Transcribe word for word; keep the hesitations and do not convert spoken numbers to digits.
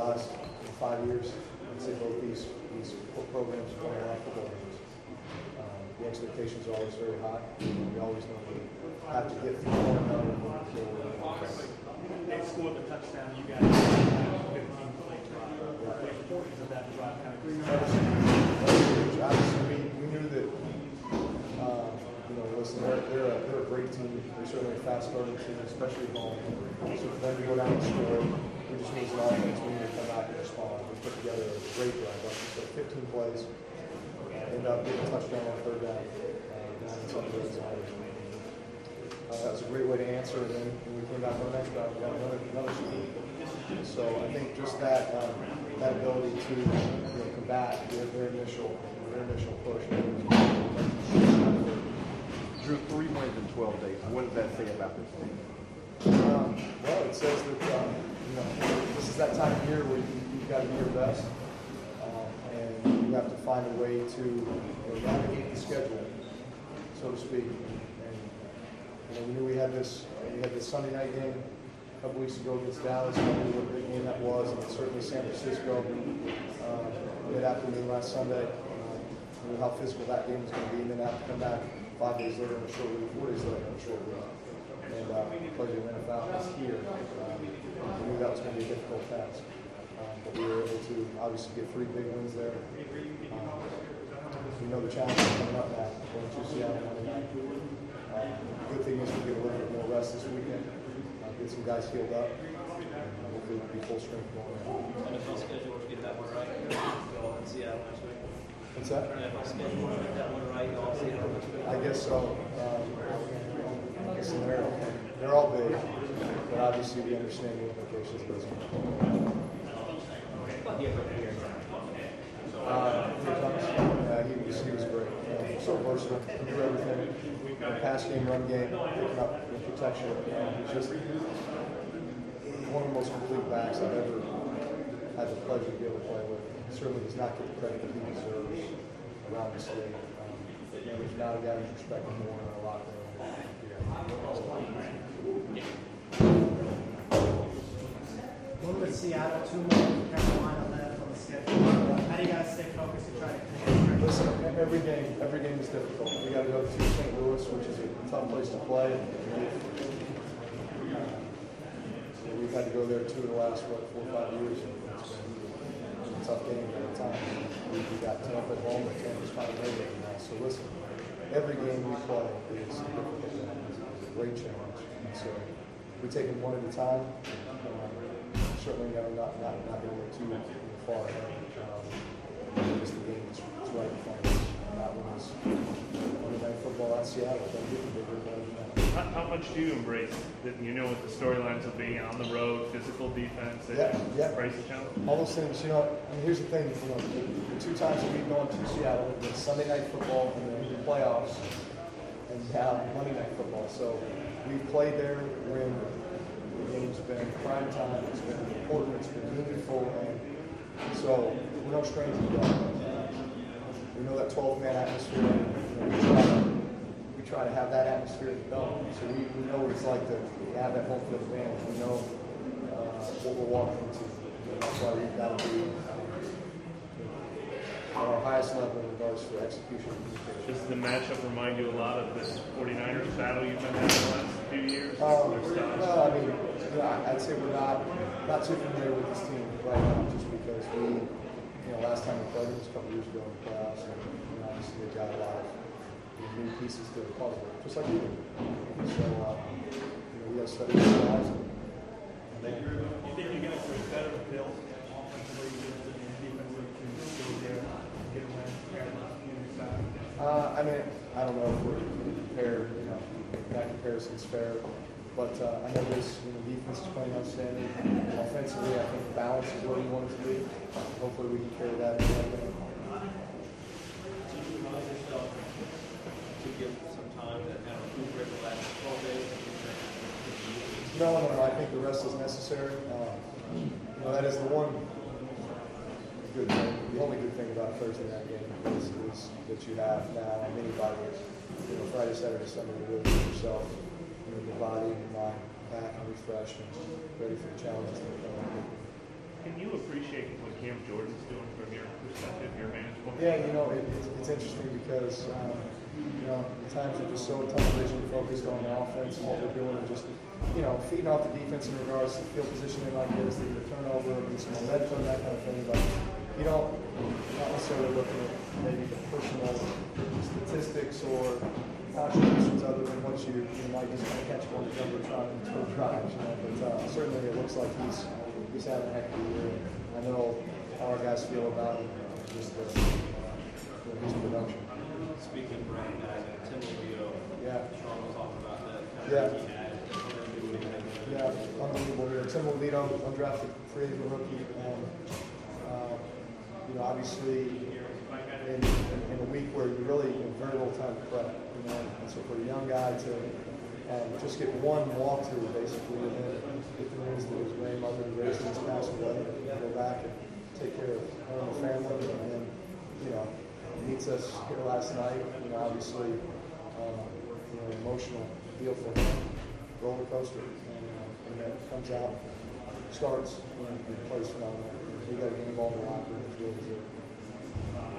last five years, I'd say both these these programs have won a lot of football games. Um, the expectations are always very high. We always know we have to get through one another. They scored the touchdown. You guys fifteen play drive. The importance of that drive kind of grew. Obviously, we, we knew that. Uh, you know, listen, they're they're a, they're a great team. They're certainly a fast-starting team, especially at home. So for them to go down and score, we just need an offense. We need to come back and respond. We put together a great drive. Like we said, fifteen plays. Uh, ended up getting a touchdown on third down. Uh, down in some of those areas. Uh, that was a great way to answer, and then when we came back on the next drive, we got another another score. So I think just that um, that ability to you know, combat their, their initial their initial push. Drew, three wins in twelve days. What does that say about this team? Um, well, it says that um, you know this is that time of year where you, you've got to be your best, um, and you have to find a way to you know, navigate the schedule, so to speak. And you know, we knew we had this we had this Sunday night game a couple weeks ago against Dallas. We knew what a great game that was, and certainly San Francisco uh, mid afternoon last Sunday. Uh, we knew how physical that game was going to be, and then have to come back five days later in a short week, four days later in a short week, and uh, play the Atlanta Falcons here. Um, we knew that was going to be a difficult task, um, but we were able to obviously get three big wins there. Um, we know the challenge is coming up now, going to Seattle Monday night. Um, the good thing is we get a little bit more rest this weekend, uh, get some guys healed up, and uh, hopefully we'll be full strength going in. N F L schedule to get that one right. Go in Seattle next week. What's that? N F L schedule to get that one right. Go in Seattle next week. I guess so. Um, I guess they're, they're all big, but obviously we understand the implications of those. Uh, uh, he was he was great. Uh, so versatile, he knew everything. Uh, pass game, run game, picking up the protection. Uh, he's just one of the most complete backs I've ever had the pleasure to be able to play with. He certainly does not get the credit that he deserves around the state. Um, but, you know, he's not a guy who's respected more in our locker room. One with Seattle, two more with Carolina left on the schedule. How do you guys stay focused and try to connect? Listen, every game, every game is difficult. We got to go to Saint Louis, which is a tough place to play. So we've had to go there two of the last what four or five years. It's been a tough game every time. We, we got Tampa at home, but Tampa's trying to make it now. So listen, every game we play is a difficult game. It's a great challenge. And so we take it one at a time. Um, certainly, you know, not not not going to go too far ahead. Um, It's the game that's it's right in front of us. That one is Monday Night Football at Seattle. Don't get the bigger than that. How, how much do you embrace that? You know, with the storylines of being on the road, physical defense, and Yeah, yeah. embrace the challenge. All those things, you know. I mean, here's the thing. You know, the, the two times that we've gone to Seattle, it's Sunday Night Football and then the playoffs, and now Monday Night Football. So we've played there when the game's been prime time. It's been important. It's been meaningful, and so we're no strangers to that. We know that twelve-man atmosphere. You know, we, try to, we try to have that atmosphere at the Dome. So we, we know what it's like to have that home field advantage. We know uh, what we're walking into. And that's why we've got to be um, at our highest level in regards to execution and communication. Does the matchup remind you a lot of this forty-niners battle you've been having the last few years? Um, well, I mean, you know, I'd say we're not not too familiar with this team right now, just because we, you know, last time we played them was a couple years ago in the playoffs, and you know, obviously they've got a lot of new pieces to the puzzle, just like we do. So, uh, you know, we got to study these guys. And, You think you're going to be better built offensively and defensively to go there, get a win, Carolina, community side? Uh, I mean, I don't know if we're compared, you know, that comparison's fair, but uh, I know this, you know, defense is playing outstanding. Offensively, I think the balance is where we want it to be. Hopefully we can carry that in that game. Did you remind yourself to give some time to kind of recuperate the last twelve days? No, no, no, I think the rest is necessary. Uh, you know, that is the one good thing, the only good thing about Thursday night game is, is that you have now many body weeks. You know, Friday, Saturday, Sunday, to really get yourself, you know, your body and your mind back and refreshed and ready for the challenges that are coming. Can you appreciate what Jordan's doing from your perspective, your vantage point? Yeah, you know, it, it's, it's interesting because, um, you know, at times we're just so tunnel vision focused on the offense and what we're doing and just, you know, feeding off the defense in regards to field positioning like this, the the turnover and some momentum, that kind of thing. But, you know, not necessarily looking at maybe the personal statistics or contributions other than once you, you might just kind of catch one number trying to drives, you know. But uh, certainly it looks like he's, he's having a heck of a year. I know how our guys feel about him, just the, uh, his production. Speaking of brand guys, like Tim Leo, Yeah. Sean was talking about that. Kind Yeah. of he had, and then do what he had to do. Yeah, unbelievable here. Tim Lito, undrafted free agent rookie, and uh, you know, obviously in, in, in a week where you really have very little time to prep, you know, and so for a young guy to um, just get one walkthrough basically, and then get the news that his grandmother and Grayson's passed away, and go back and take care of her and the family, and then you know, meets us here last night. You know, obviously, um, you know, emotional deal for him, roller coaster, and, uh, and then comes out, starts, and, and plays phenomenal. We got a game ball in the locker room, it's really good.